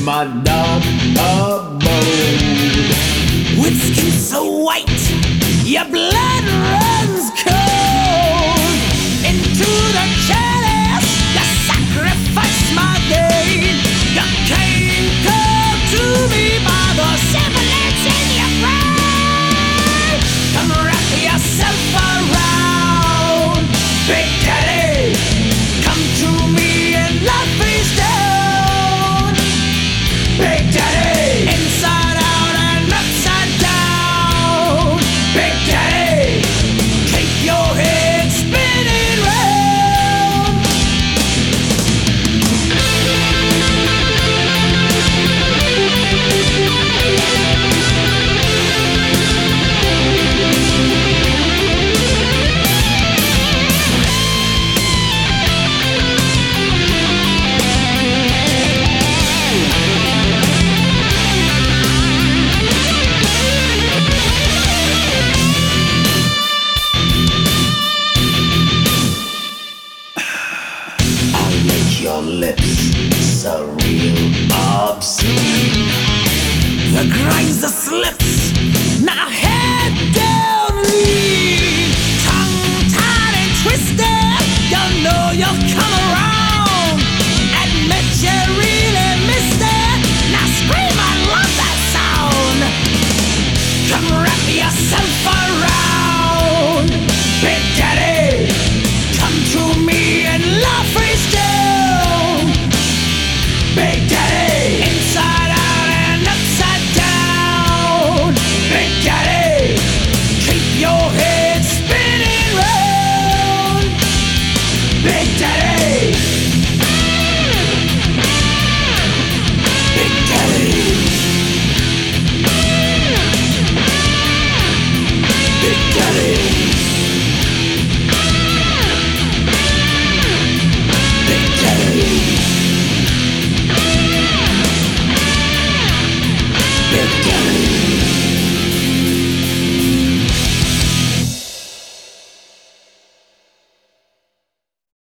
my dark abode. With skin so white, your blood runs cold. Into the chalice, you sacrifice my gain. You came called to me by the semblance in your brain. Come wrap yourself around, Big Daddy. Come to me and love face down, Big Daddy. Inside out and upside down, Big Daddy. Keep your head spinning round. I'll make your lips so real obscene. The grinds, the slips,